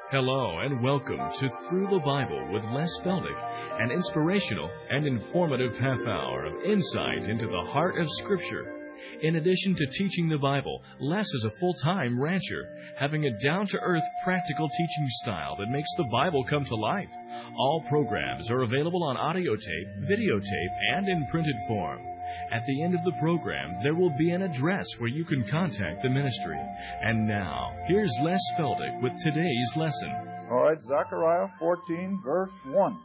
Hello and welcome to Through the Bible with Les Feldick, an inspirational and informative half hour of insight into the heart of Scripture. In addition to teaching the Bible, Les is a full-time rancher, having a down-to-earth practical teaching style that makes the Bible come to life. All programs are available on audio tape, videotape, and in printed form. At the end of the program, there will be an address where you can contact the ministry. And now, here's Les Feldick with today's lesson. All right, Zechariah 14, verse 1.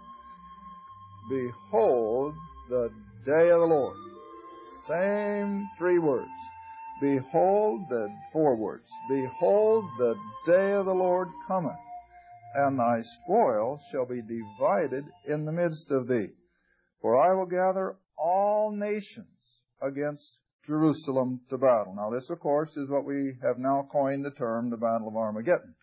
Behold the day of the Lord. Same three words. Behold the four words. Behold the day of the Lord cometh, and thy spoil shall be divided in the midst of thee. For I will gather all nations against Jerusalem to battle. Now this, of course, is what we have now coined the term, the Battle of Armageddon.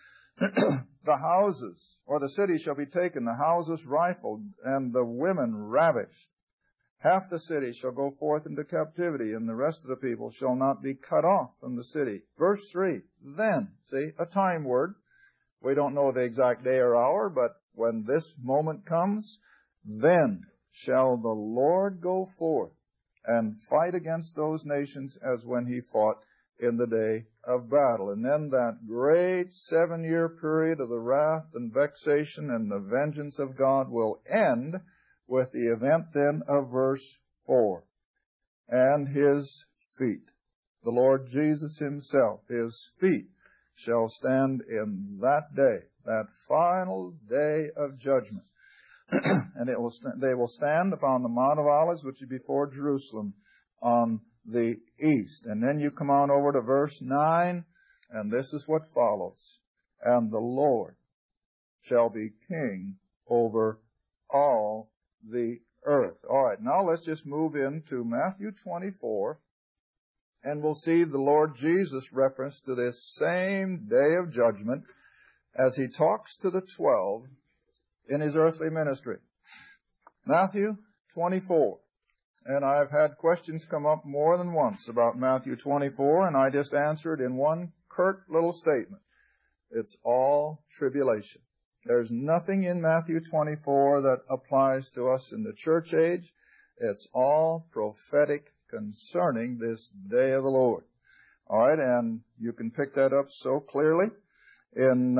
The houses, or the city shall be taken, the houses rifled, and the women ravished. Half the city shall go forth into captivity, and the rest of the people shall not be cut off from the city. Verse 3, then, see, a time word. We don't know the exact day or hour, but when this moment comes, then shall the Lord go forth and fight against those nations as when he fought in the day of battle. And then that great 7-year period of the wrath and vexation and the vengeance of God will end with the event then of verse 4. And his feet, the Lord Jesus himself, his feet shall stand in that day, that final day of judgment. And they will stand upon the Mount of Olives, which is before Jerusalem, on the east. And then you come on over to verse 9, and this is what follows. And the Lord shall be king over all the earth. All right, now let's just move into Matthew 24, and we'll see the Lord Jesus reference to this same day of judgment as he talks to the 12 in his earthly ministry. Matthew 24. And I've had questions come up more than once about Matthew 24, and I just answered in one curt little statement. It's all tribulation. There's nothing in Matthew 24 that applies to us in the church age. It's all prophetic concerning this day of the Lord. All right, and you can pick that up so clearly in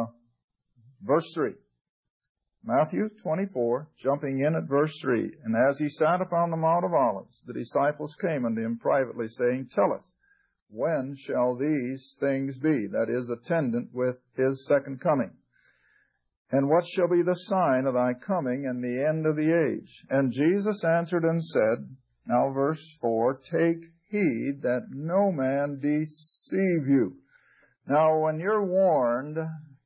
verse 3. Matthew 24, jumping in at verse 3. And as he sat upon the Mount of Olives, the disciples came unto him privately, saying, Tell us, when shall these things be? That is, attendant with his second coming. And what shall be the sign of thy coming and the end of the age? And Jesus answered and said, now verse 4, Take heed that no man deceive you. Now when you're warned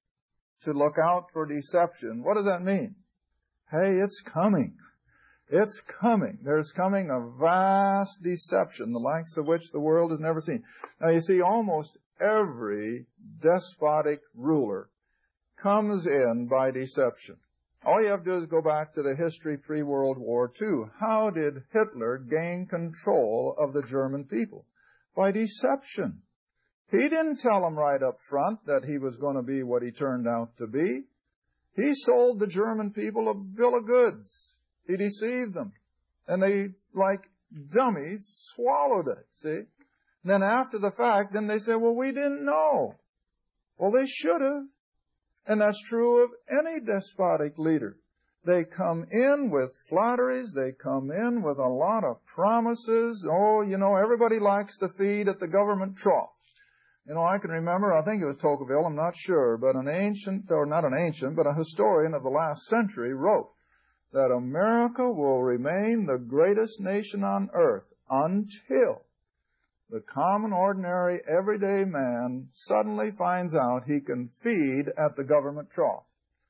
to look out for deception, what does that mean? Hey, it's coming. It's coming. There's coming a vast deception, the likes of which the world has never seen. Now you see, almost every despotic ruler comes in by deception. All you have to do is go back to the history pre-World War II. How did Hitler gain control of the German people? By deception. He didn't tell them right up front that he was going to be what he turned out to be. He sold the German people a bill of goods. He deceived them. And they, like dummies, swallowed it, see? And then after the fact, then they say, well, we didn't know. Well, they should have. And that's true of any despotic leader. They come in with flatteries. They come in with a lot of promises. Oh, you know, everybody likes to feed at the government trough. You know, I can remember, I think it was Tocqueville, I'm not sure, but an ancient, or not an ancient, but a historian of the last century wrote that America will remain the greatest nation on earth until the common, ordinary, everyday man suddenly finds out he can feed at the government trough.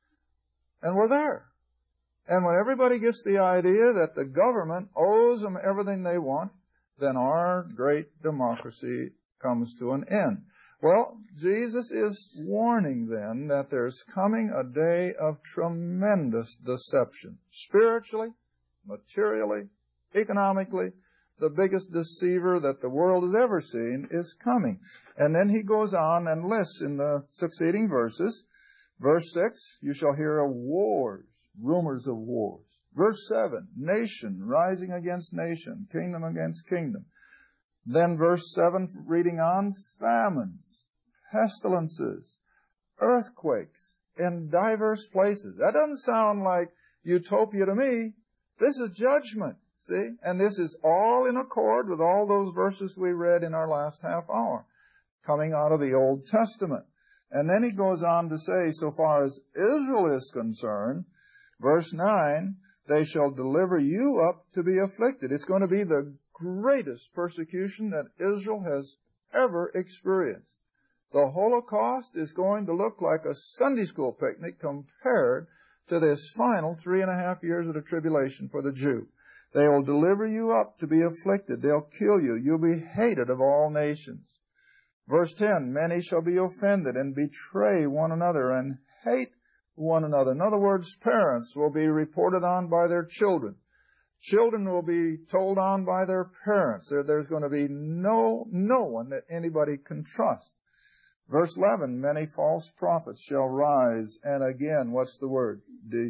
And we're there. And when everybody gets the idea that the government owes them everything they want, then our great democracy comes to an end. Well, Jesus is warning then that there's coming a day of tremendous deception. Spiritually, materially, economically, the biggest deceiver that the world has ever seen is coming. And then he goes on and lists in the succeeding verses Verse 6, you shall hear of wars, rumors of wars. Verse 7, nation rising against nation, kingdom against kingdom. Then verse 7, reading on, famines, pestilences, earthquakes in diverse places. That doesn't sound like utopia to me. This is judgment, see? And this is all in accord with all those verses we read in our last half hour, coming out of the Old Testament. And then he goes on to say, so far as Israel is concerned, verse 9, they shall deliver you up to be afflicted. It's going to be the greatest persecution that Israel has ever experienced. The Holocaust is going to look like a Sunday school picnic compared to this final 3.5 years of the tribulation for the Jew. They will deliver you up to be afflicted. They'll kill you. You'll be hated of all nations. Verse 10, many shall be offended and betray one another and hate one another. In other words, parents will be reported on by their children. Children will be told on by their parents. There's going to be no one that anybody can trust. Verse 11, many false prophets shall rise, and again, what's the word?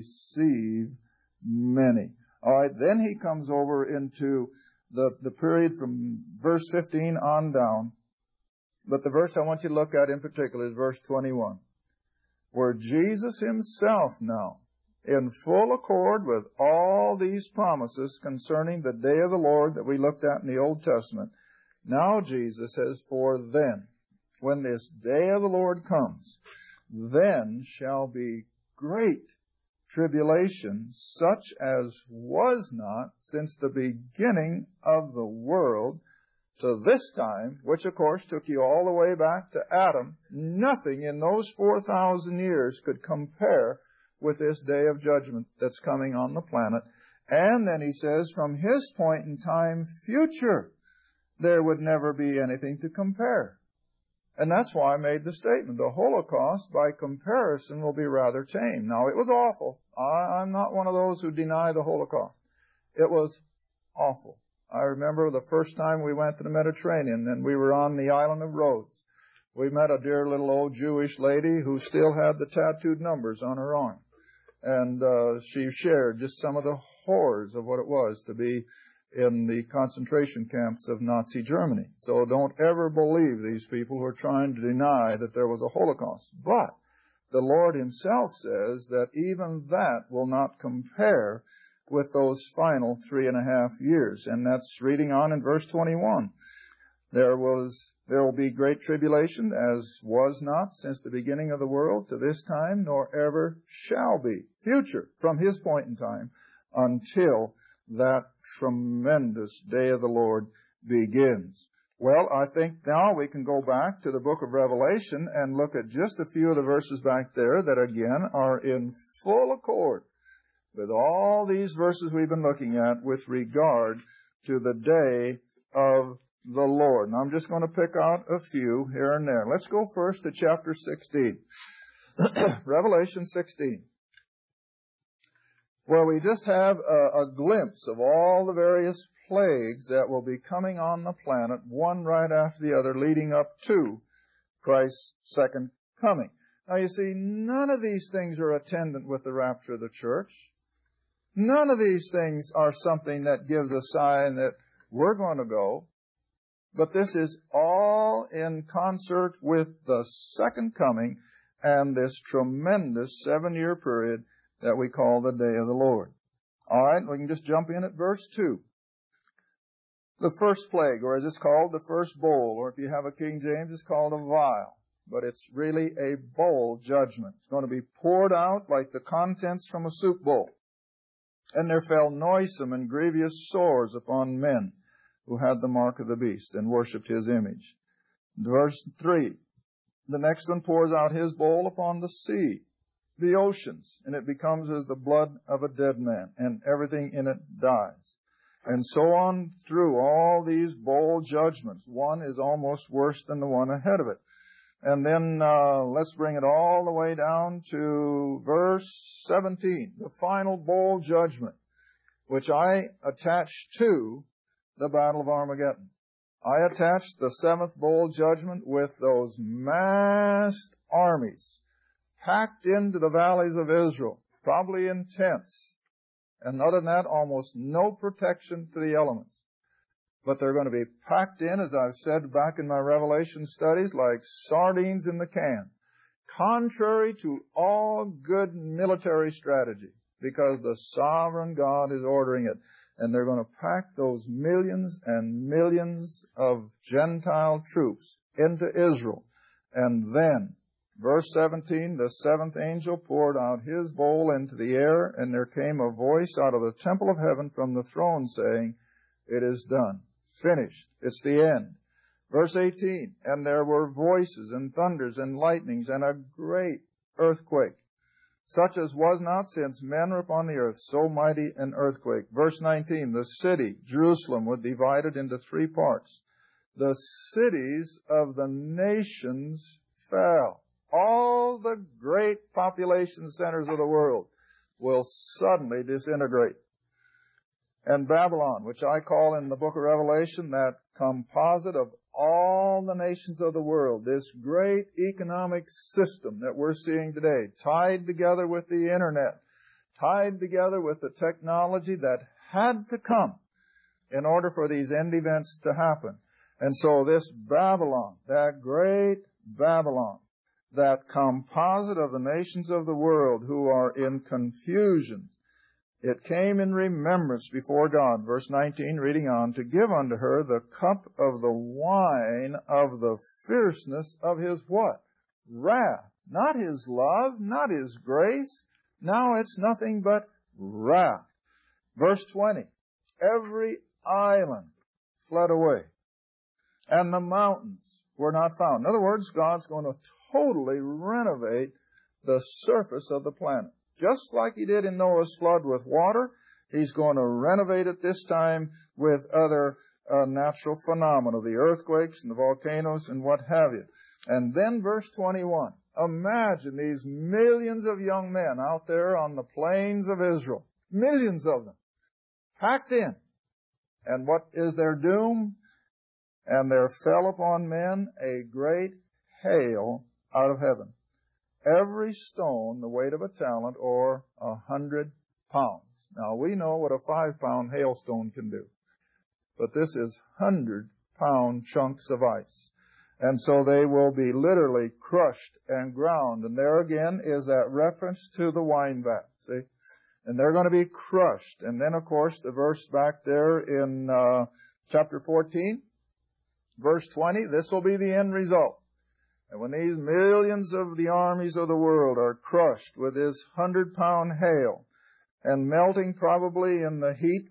Deceive many. All right, then he comes over into the period from verse 15 on down. But the verse I want you to look at in particular is verse 21, where Jesus himself now, in full accord with all these promises concerning the day of the Lord that we looked at in the Old Testament, now Jesus says, for then, when this day of the Lord comes, then shall be great tribulation, such as was not since the beginning of the world to this time, which of course took you all the way back to Adam. Nothing in those 4,000 years could compare with this day of judgment that's coming on the planet. And then he says, from his point in time future, there would never be anything to compare. And that's why I made the statement. The Holocaust, by comparison, will be rather tame. Now, it was awful. I'm not one of those who deny the Holocaust. It was awful. I remember the first time we went to the Mediterranean and we were on the island of Rhodes. We met a dear little old Jewish lady who still had the tattooed numbers on her arm. And she shared just some of the horrors of what it was to be in the concentration camps of Nazi Germany. So don't ever believe these people who are trying to deny that there was a Holocaust. But the Lord himself says that even that will not compare with those final 3.5 years. And that's reading on in verse 21. There will be great tribulation, as was not since the beginning of the world to this time, nor ever shall be. Future, from his point in time, until that tremendous day of the Lord begins. Well, I think now we can go back to the book of Revelation and look at just a few of the verses back there that again are in full accord with all these verses we've been looking at with regard to the day of the Lord. Now I'm just going to pick out a few here and there. Let's go first to chapter 16. Revelation 16. Where we just have a glimpse of all the various plagues that will be coming on the planet, one right after the other, leading up to Christ's second coming. Now you see, none of these things are attendant with the rapture of the church. None of these things are something that gives a sign that we're going to go. But this is all in concert with the second coming and this tremendous 7-year period that we call the day of the Lord. All right, we can just jump in at verse 2. The first plague, or as it's called, the first bowl, or if you have a King James, it's called a vial. But it's really a bowl judgment. It's going to be poured out like the contents from a soup bowl. And there fell noisome and grievous sores upon men who had the mark of the beast and worshipped his image. Verse 3, the next one pours out his bowl upon the sea, the oceans, and it becomes as the blood of a dead man, and everything in it dies. And so on through all these bowl judgments. One is almost worse than the one ahead of it. And then let's bring it all the way down to verse 17, the final bowl judgment, which I attach to the Battle of Armageddon. I attached the 7th bowl judgment with those massed armies packed into the valleys of Israel, probably in tents. And other than that, almost no protection to the elements. But they're going to be packed in, as I've said back in my Revelation studies, like sardines in the can. Contrary to all good military strategy, because the sovereign God is ordering it. And they're going to pack those millions and millions of Gentile troops into Israel. And then, verse 17, the seventh angel poured out his bowl into the air, and there came a voice out of the temple of heaven from the throne saying, "It is done." Finished. It's the end. Verse 18, and there were voices and thunders and lightnings and a great earthquake, such as was not since men were upon the earth, so mighty an earthquake. Verse 19, the city, Jerusalem, was divided into three parts. The cities of the nations fell. All the great population centers of the world will suddenly disintegrate. And Babylon, which I call in the book of Revelation that composite of all the nations of the world, this great economic system that we're seeing today, tied together with the internet, tied together with the technology that had to come in order for these end events to happen. And so this Babylon, that great Babylon, that composite of the nations of the world who are in confusion, it came in remembrance before God, verse 19, reading on, to give unto her the cup of the wine of the fierceness of his what? Wrath. Not his love, not his grace. Now it's nothing but wrath. Verse 20, every island fled away, and the mountains were not found. In other words, God's going to totally renovate the surface of the planet. Just like he did in Noah's flood with water, he's going to renovate it this time with other natural phenomena, the earthquakes and the volcanoes and what have you. And then verse 21, imagine these millions of young men out there on the plains of Israel, millions of them, packed in. And what is their doom? And there fell upon men a great hail out of heaven. Every stone the weight of a talent, or 100 pounds. Now, we know what a 5-pound hailstone can do. But this is 100-pound chunks of ice. And so they will be literally crushed and ground. And there again is that reference to the wine vat. See? And they're going to be crushed. And then, of course, the verse back there in chapter 14, verse 20, this will be the end result. And when these millions of the armies of the world are crushed with this 100-pound hail and melting probably in the heat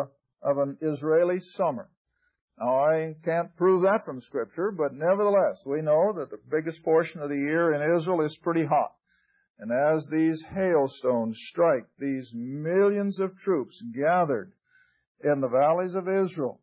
of an Israeli summer. Now, I can't prove that from Scripture, but nevertheless, we know that the biggest portion of the year in Israel is pretty hot. And as these hailstones strike these millions of troops gathered in the valleys of Israel,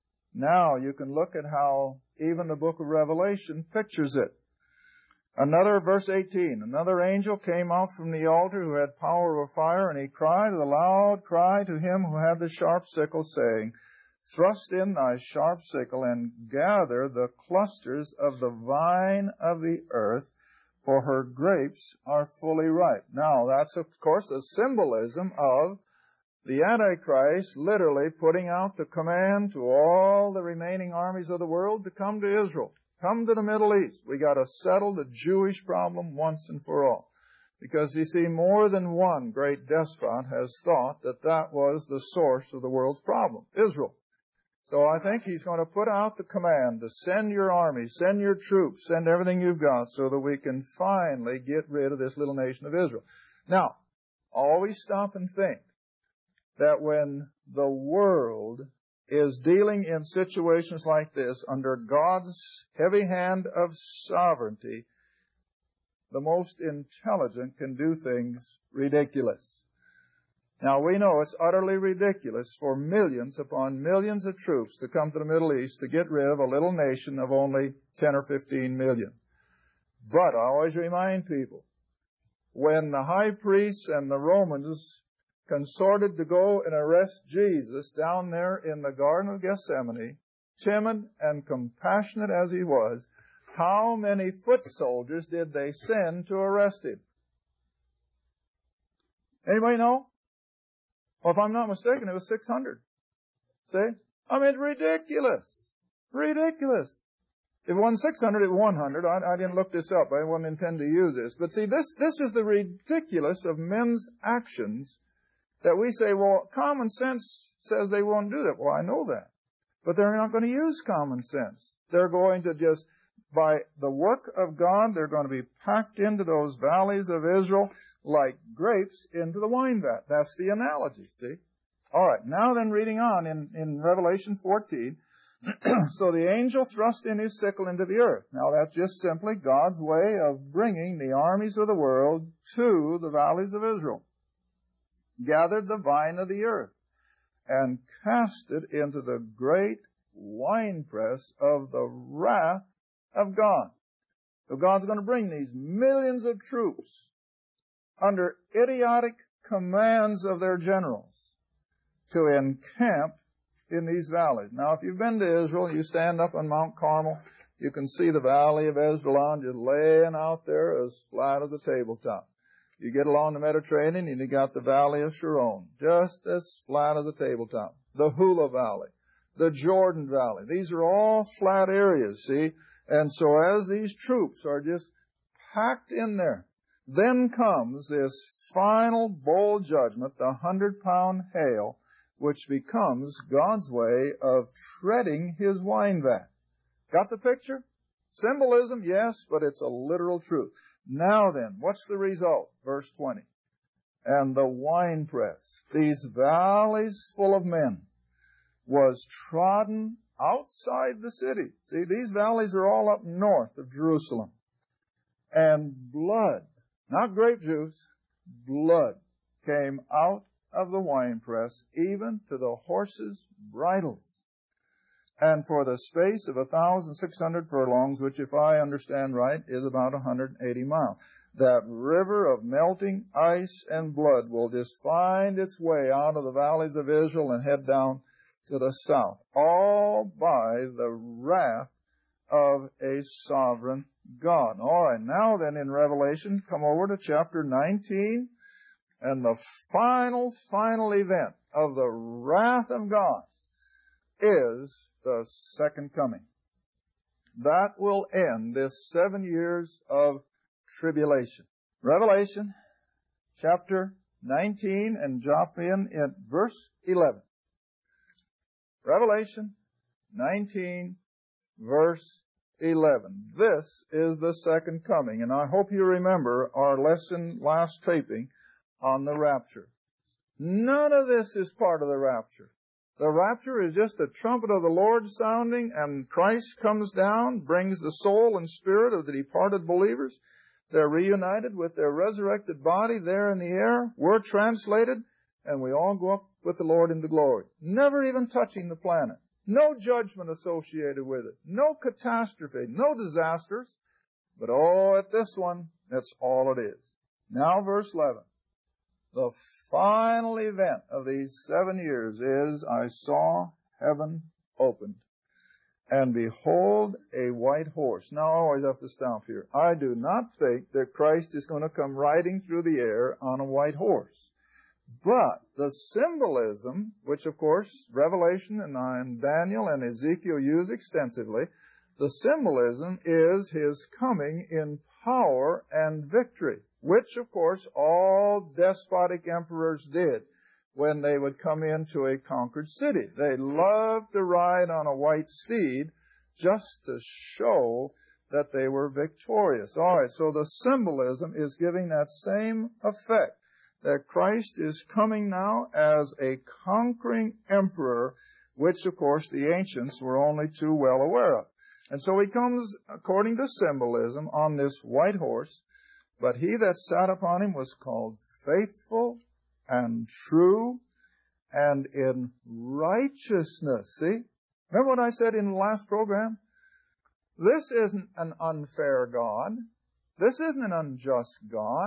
now you can look at how even the book of Revelation pictures it. Another, verse 18, another angel came out from the altar who had power of fire, and he cried with a loud cry to him who had the sharp sickle, saying, thrust in thy sharp sickle and gather the clusters of the vine of the earth, for her grapes are fully ripe. Now, that's, of course, a symbolism of the Antichrist literally putting out the command to all the remaining armies of the world to come to Israel. Come to the Middle East. We got to settle the Jewish problem once and for all. Because, you see, more than one great despot has thought that that was the source of the world's problem, Israel. So I think he's going to put out the command to send your army, send your troops, send everything you've got so that we can finally get rid of this little nation of Israel. Now, always stop and think that when the world is dealing in situations like this under God's heavy hand of sovereignty, the most intelligent can do things ridiculous. Now, we know it's utterly ridiculous for millions upon millions of troops to come to the Middle East to get rid of a little nation of only 10 or 15 million. But I always remind people, when the high priests and the Romans consorted to go and arrest Jesus down there in the Garden of Gethsemane, timid and compassionate as he was, how many foot soldiers did they send to arrest him? Anybody know? Well, if I'm not mistaken, it was 600. See? I mean, it's ridiculous. Ridiculous. If it wasn't 600, it was 100. I didn't look this up. I wouldn't intend to use this. But see, this is the ridiculous of men's actions that we say, well, common sense says they won't do that. Well, I know that. But they're not going to use common sense. They're going to just, by the work of God, they're going to be packed into those valleys of Israel like grapes into the wine vat. That's the analogy, see? All right, now then reading on in Revelation 14, so the angel thrust in his sickle into the earth. Now that's just simply God's way of bringing the armies of the world to the valleys of Israel. Gathered the vine of the earth and cast it into the great winepress of the wrath of God. So God's going to bring these millions of troops under idiotic commands of their generals to encamp in these valleys. Now, if you've been to Israel, you stand up on Mount Carmel, you can see the valley of Esdraelon just laying out there as flat as a tabletop. You get along the Mediterranean and you got the valley of Sharon, just as flat as a tabletop. The Hula Valley, the Jordan Valley. These are all flat areas, see? And so as these troops are just packed in there, then comes this final bowl judgment, the 100-pound hail, which becomes God's way of treading his wine vat. Got the picture? Symbolism, yes, but it's a literal truth. Now then, what's the result? Verse 20. And the winepress, these valleys full of men, was trodden outside the city. See, these valleys are all up north of Jerusalem. And blood, not grape juice, blood came out of the winepress, even to the horses' bridles. And for the space of 1,600 furlongs, which if I understand right, is about 180 miles, that river of melting ice and blood will just find its way out of the valleys of Israel and head down to the south, all by the wrath of a sovereign God. All right, now then in Revelation, come over to chapter 19, and the final event of the wrath of God is the second coming. That will end this 7 years of tribulation. Revelation chapter 19, and drop in at verse 11. Revelation 19, verse 11. This is the second coming, and I hope you remember our lesson last taping on the rapture. None of this is part of the rapture. The rapture is just the trumpet of the Lord sounding, and Christ comes down, brings the soul and spirit of the departed believers. They're reunited with their resurrected body there in the air. We're translated, and we all go up with the Lord into glory. Never even touching the planet. No judgment associated with it. No catastrophe. No disasters. But at this one, that's all it is. Now verse 11. The final event of these 7 years is, I saw heaven opened, and behold, a white horse. Now, I always have to stop here. I do not think that Christ is going to come riding through the air on a white horse. But the symbolism, which of course Revelation and Daniel and Ezekiel use extensively, the symbolism is his coming in power and victory, which of course all despotic emperors did when they would come into a conquered city. They loved to ride on a white steed just to show that they were victorious. All right, so the symbolism is giving that same effect, that Christ is coming now as a conquering emperor, which of course the ancients were only too well aware of. And so he comes, according to symbolism, on this white horse, but he that sat upon him was called faithful and true and in righteousness. See? Remember what I said in the last program? This isn't an unfair God. This isn't an unjust God.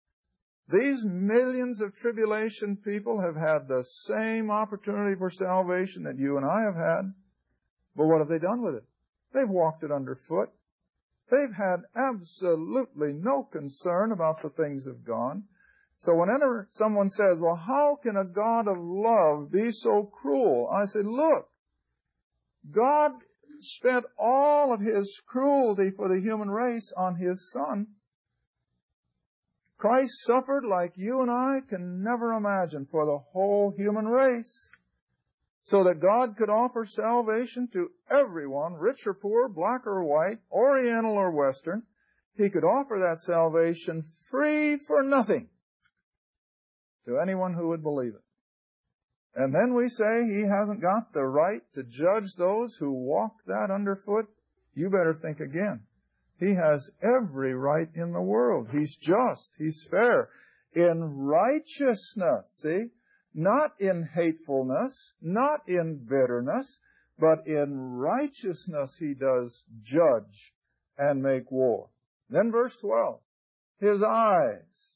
These millions of tribulation people have had the same opportunity for salvation that you and I have had. But what have they done with it? They've walked it underfoot. They've had absolutely no concern about the things of God. So whenever someone says, well, how can a God of love be so cruel? I say, look, God spent all of His cruelty for the human race on His Son. Christ suffered like you and I can never imagine for the whole human race, so that God could offer salvation to everyone, rich or poor, black or white, Oriental or Western. He could offer that salvation free for nothing to anyone who would believe it. And then we say He hasn't got the right to judge those who walk that underfoot. You better think again. He has every right in the world. He's just. He's fair. In righteousness, see? Not in hatefulness, not in bitterness, but in righteousness He does judge and make war. Then verse 12. His eyes,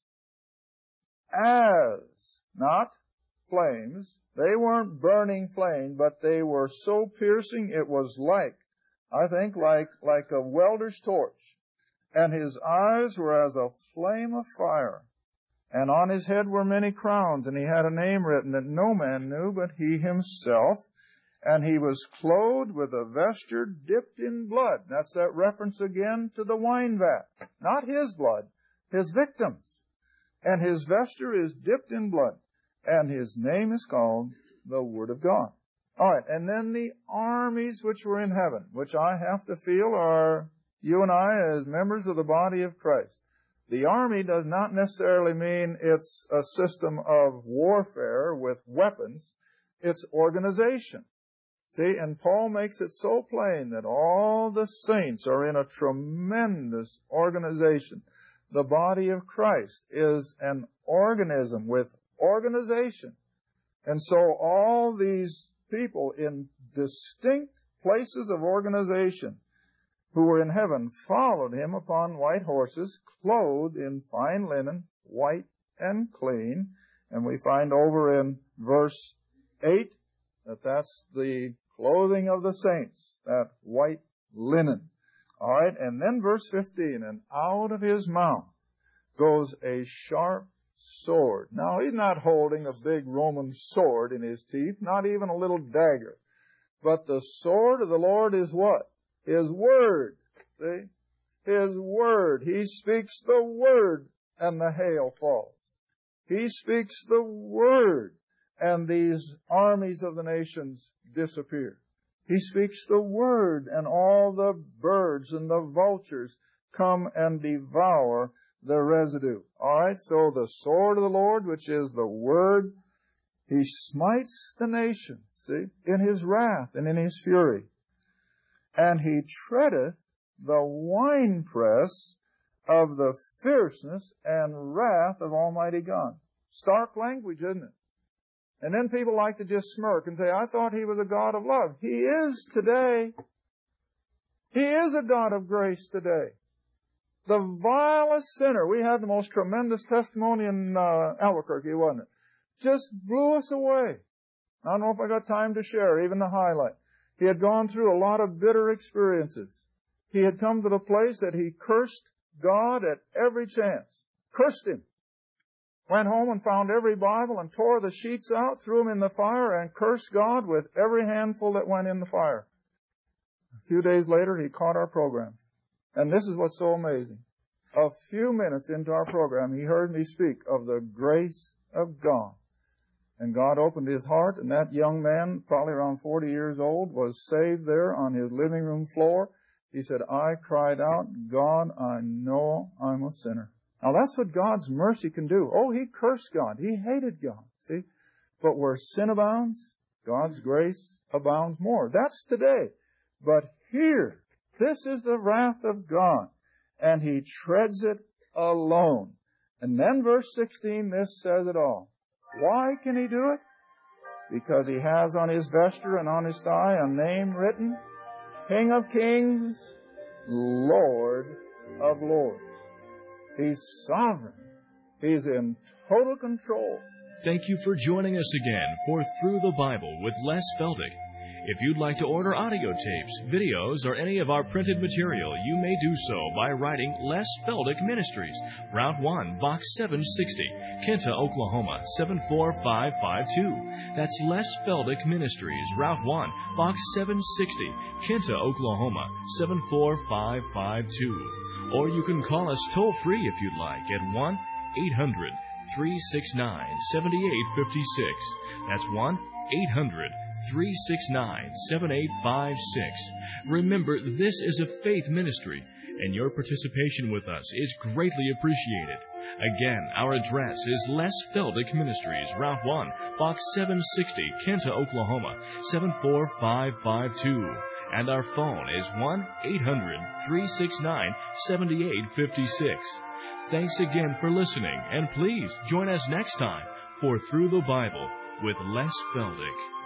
as, not flames. They weren't burning flame, but they were so piercing it was like a welder's torch. And His eyes were as a flame of fire. And on His head were many crowns, and He had a name written that no man knew but He Himself. And He was clothed with a vesture dipped in blood. That's that reference again to the wine vat. Not His blood, His victims. And His vesture is dipped in blood. And His name is called the Word of God. All right, and then the armies which were in heaven, which I have to feel are you and I as members of the body of Christ. The army does not necessarily mean it's a system of warfare with weapons. It's organization. See, and Paul makes it so plain that all the saints are in a tremendous organization. The body of Christ is an organism with organization. And so all these people in distinct places of organization who were in heaven followed Him upon white horses, clothed in fine linen, white and clean. And we find over in verse 8 that that's the clothing of the saints, that white linen. All right, and then verse 15, and out of His mouth goes a sharp sword. Now, He's not holding a big Roman sword in His teeth, not even a little dagger. But the sword of the Lord is what? His Word. See? His Word. He speaks the Word and the hail falls. He speaks the Word and these armies of the nations disappear. He speaks the Word and all the birds and the vultures come and devour the residue. All right, so the sword of the Lord, which is the Word, He smites the nations, see, in His wrath and in His fury. And He treadeth the winepress of the fierceness and wrath of Almighty God. Stark language, isn't it? And then people like to just smirk and say, I thought He was a God of love. He is today. He is a God of grace today. The vilest sinner, we had the most tremendous testimony in Albuquerque, wasn't it? Just blew us away. I don't know if I got time to share, even the highlight. He had gone through a lot of bitter experiences. He had come to the place that he cursed God at every chance. Cursed Him. Went home and found every Bible and tore the sheets out, threw them in the fire, and cursed God with every handful that went in the fire. A few days later, he caught our program. And this is what's so amazing. A few minutes into our program, he heard me speak of the grace of God. And God opened his heart, and that young man, probably around 40 years old, was saved there on his living room floor. He said, I cried out, God, I know I'm a sinner. Now that's what God's mercy can do. Oh, he cursed God. He hated God. See? But where sin abounds, God's grace abounds more. That's today. But here, this is the wrath of God. And he treads it alone. And then verse 16, this says it all. Why can he do it? Because he has on his vesture and on his thigh a name written, King of Kings, Lord of Lords. He's sovereign. He's in total control. Thank you for joining us again for Through the Bible with Les Feldick. If you'd like to order audio tapes, videos, or any of our printed material, you may do so by writing Les Feldick Ministries, Route 1, Box 760, Kinta, Oklahoma 74552. That's Les Feldick Ministries, Route 1, Box 760, Kinta, Oklahoma 74552. Or you can call us toll-free if you'd like at 1-800-369-7856. That's 1-800-369-7856. Remember, this is a faith ministry, and your participation with us is greatly appreciated. Again, our address is Les Feldick Ministries, Route 1, Box 760, Kinta, Oklahoma 74552. And our phone is 1-800-369-7856. Thanks again for listening, and please join us next time for Through the Bible with Les Feldick.